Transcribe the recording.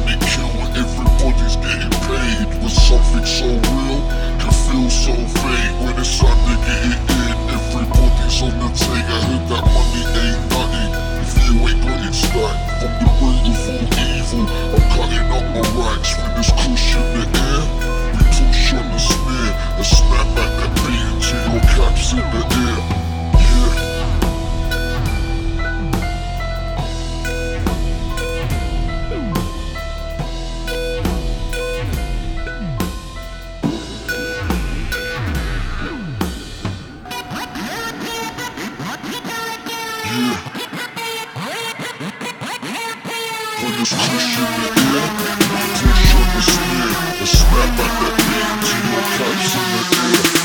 money kill when everybody's getting paid. When something so real can feel so vague. When it's time to get it in, everybody's on the take. I heard that money ain't nothing if you ain't got it stacked. From the root of all evil, I'm cutting up my racks. When there's cushion in the air, we push on the snare and snap back that beat until your cap's in the air. Yeah. When there's cushion in the air, we push on the snare and snap back that beat until your cap's in the air.